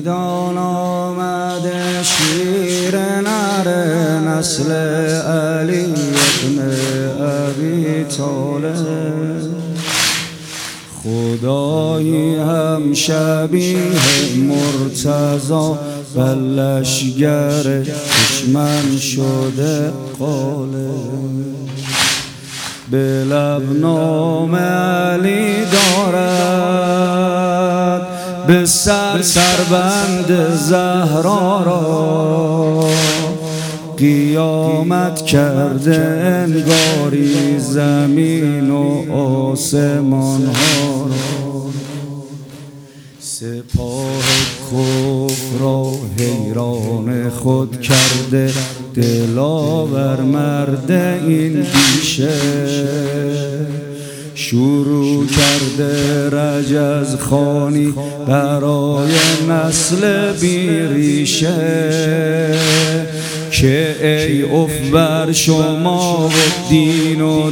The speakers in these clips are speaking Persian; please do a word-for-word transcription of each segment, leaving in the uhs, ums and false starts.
میدان آمده شیر نر نسل علی ابن ابی طالب. خدایی هم شبیه مرتضی بر لشگر دشمن شده قالب. به لب نام علی دارد به سر سربند زهرا را. قیامت کرده انگاری زمین و آسمان ها را. سپاه کفر را حیران خود کرده دلاور مرد این بیشه. شروع کرده رجز خوانی برای نسل بیریشه که ای اف بر شما و دین و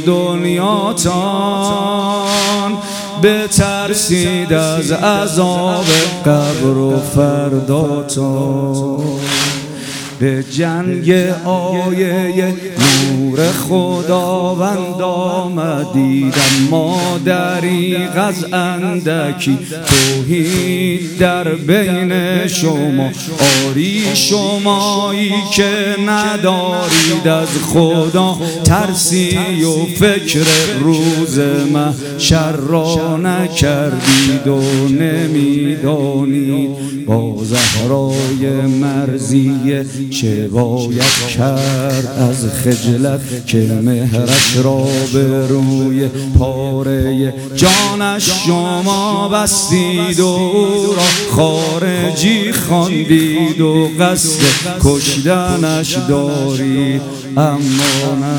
دنیاتان. بترسید از عذاب قبر و فرداتان. به جنگ آیه نور خداوند آمدید اما دریغ از اندکی توحید در بین شما. آری شمایی که ندارید از خدا ترسی و فکر روز محشر را نکردید و نمیدانید با زهرای مرضیه چه باید کرد از خجلت که مهرش را به روی پاره جانش شما بستید و او را خارجی خواندید و قصد کشتنش دارید اما نه.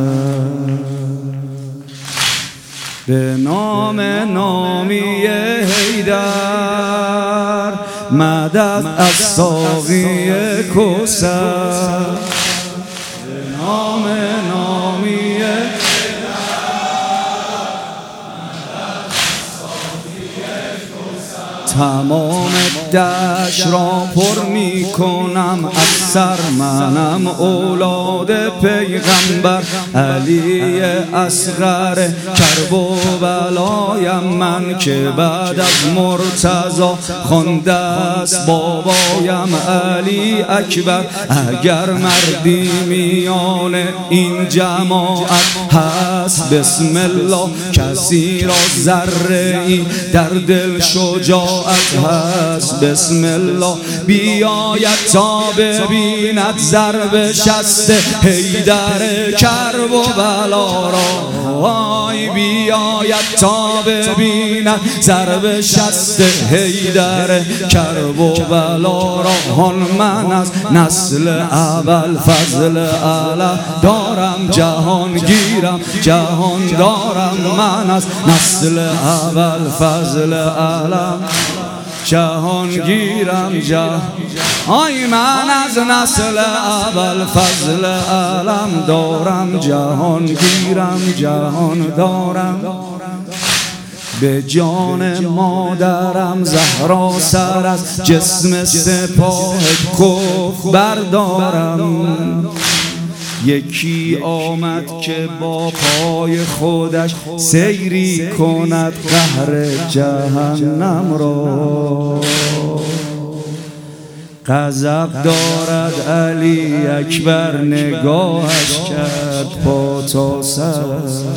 به نام نامی حیدر مدد از ساقی کوثر. به نام نامی حیدر مدد از ساقی کوثر. تمام دشت را پر می کنم از سر منم اولاد پیغمبر علی اصغر. کرب و بلایم من که بعد از مرتضی خوانده است بابایم علی اکبر. اگر مردی میان این جماعت هست بسم الله کسی را ذره ای در دل شجاعت هست بسم الله. بیاید تا ببیند ضرب شست حیدر کرب و بلا را. وای بیاید تا ببیند ضرب شست حیدر کرب و بلا را. هان من از نسل اول فضل اعلی دارم جهان گیرم جهان دارم. من از نسل اول فضل اعلی جهان گیرم جهان. آی من از نسل اول فضل علم دارم جهان گیرم جهان دارم. به جان مادرم زهرا سر از جسم سپاه کفر بردارم. یکی آمد که با پای خودش سیری کند قهر جهنم را. غضب دارد علی اکبر نگاهش کرد پا تا سر.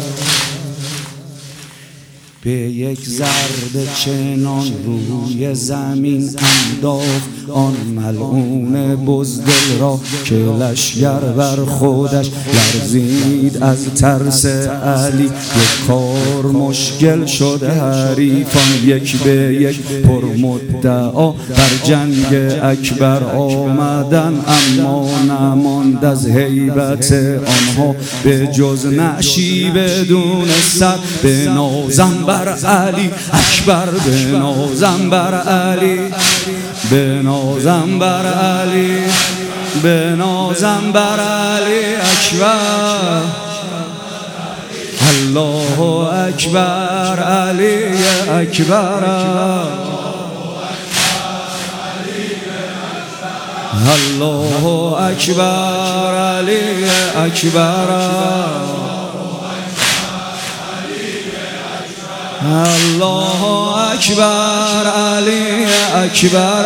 به یک ضرب چنان روی زمین انداخت آن ملعون بزدل را که لشگر بر خودش لرزید از ترس علی. یک کار مشکل شده حریفان یک به یک پر مدعا بر جنگ اکبر آمدن اما نماند از هیبت آنها به جز نعشی بدون سر. به نازم بر علی اکبر به نازم بر علی به نازم بر علی به نازم بر علی اکبر. الله اکبر علی اکبر. الله اکبر علی اکبر الله اکبر علی اکبر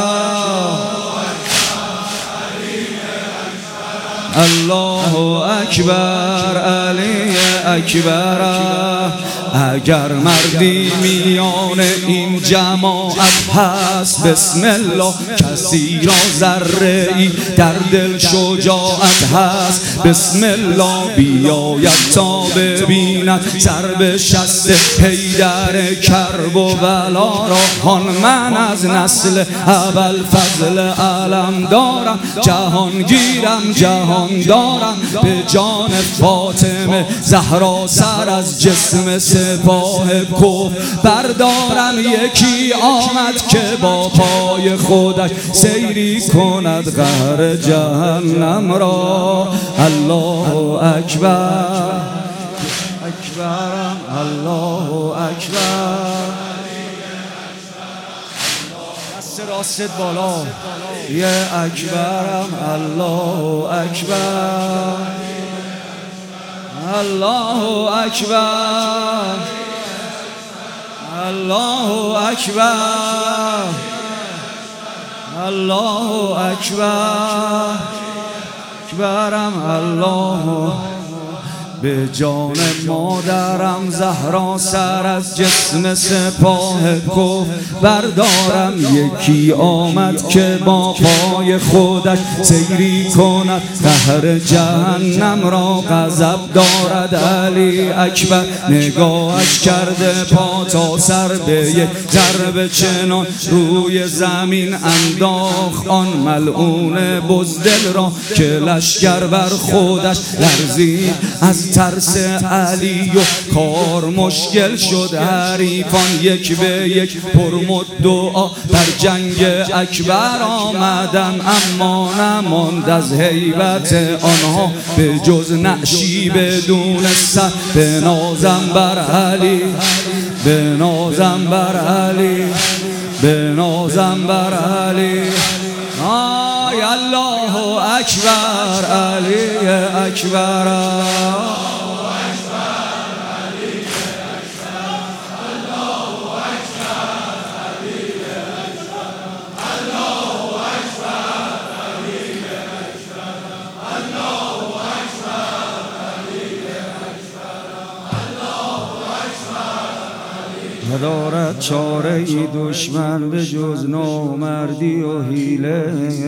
الله اکبر علی اکبر اگر مردی میان این جماعت هست بسم الله کسی را ذره ای در دل شجاعت هست بسم الله بیاید تا ببیند سر به شست حیدر کرب و بلا را هان من از نسل ابوالفضل علم دارم جهانگیرم جهان دارم به جان فاطمه زهرا سر از جسم سپاه کفر بردارم یکی آمد که با پای خودش سیری کند قهر جهنم را الله اکبر اکبرم الله اکبر دست راست بالا یه اکبرم الله اکبر الله اکبر الله اکبر الله اکبر اکبرم الله به جان مادرم زهرا سر از جسم سپاه کفر بردارم یکی آمد که با پای خودش سیری کند قهر جهنم را غضب دارد علی اکبر نگاهش کرده پا تا سر به یک ضربه چنان روی زمین انداخت آن ملعون بزدل را که لشکر بر خودش لرزید از ترس علی و کار مشکل شد حریفان یک به یک پرمد دعا در جنگ اکبر آمدن اما نماند از هیبت آنها به جز نعشی بدون سر به نازم بر علی به نازم بر علی به نازم بر علی آی الله اکبر علی اکبر ندارد چاره ای دشمن به جز نامردی و حیله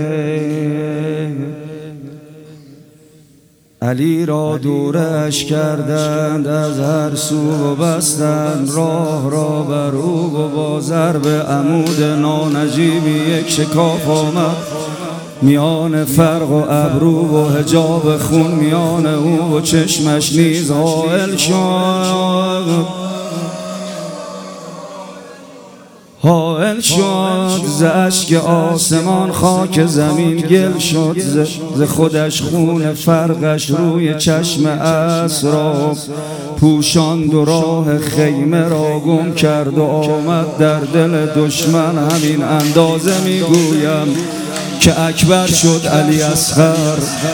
علی را دورش کردند از هر سو و بستند راه را بر او و با ضرب عمود نانجیبی یک شکاف آمد میان فرق و ابرو و حجاب خون میان او و چشمش نیز حائل شد حائل شد ز اشک آسمان خاک زمین گل شد ز خودش خون فرقش روی چشم اسرا پوشاند و راه خیمه را گم کرد و آمد در دل دشمن همین اندازه میگویم که اکبر شد علی اصغر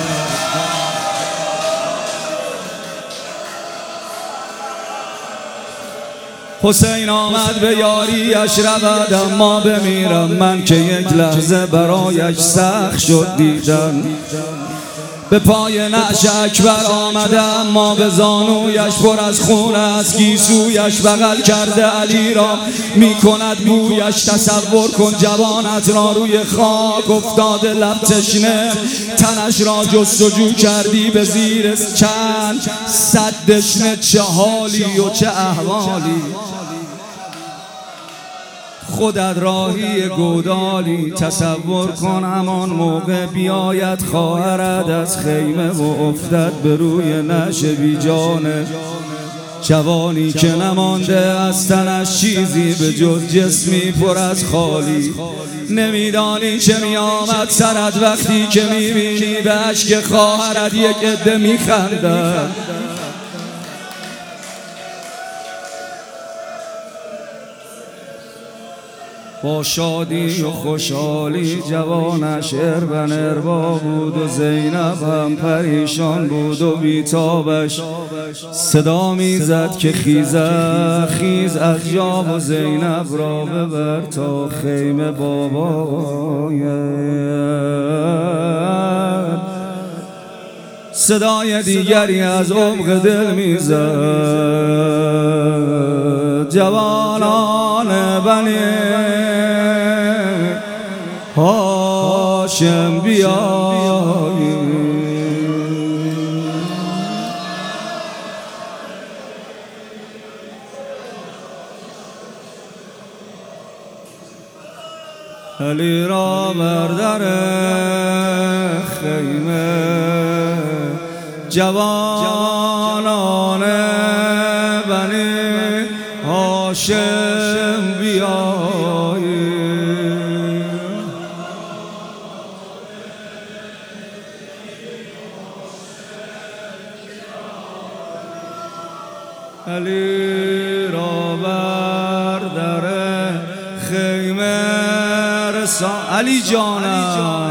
حسین آمد به یاریش رود اما بمیرم من که یک لحظه برایش سخت شد دیدن به پای نعش اکبر آمده اما به زانویش پر از خون است گیسویش بغل کرده علی را می کند بویش تصور کن جوانت را روی خاک افتاده لب تشنه تنش را جستجو کردی به زیر چند صد دشنه چه حالی و چه احوالی خودت راهی گودالی تصور کن همان موقع بیاید خواهرت از خیمه و افتد به روی نعش بی جانه جوانی که نمانده از تنش چیزی به جز جسمی پر از خالی نمیدانی چه می آمد سرت وقتی که می بینی به اشک خواهرت یک عده می خندد با شادی و خوشحالی جوانش اربن اربا بود و زینب هم پریشان بود و بیتابش صدا میزد که خیزه خیز از جا و زینب را ببر تا خیمه بابایت. صدای دیگری از عمق دل میزد جوانان بنی هاشم بیایید. علی را بر در خیمه جوانان بنی هاشم بیایید. علی را بر در خیمه رسان. علی جانم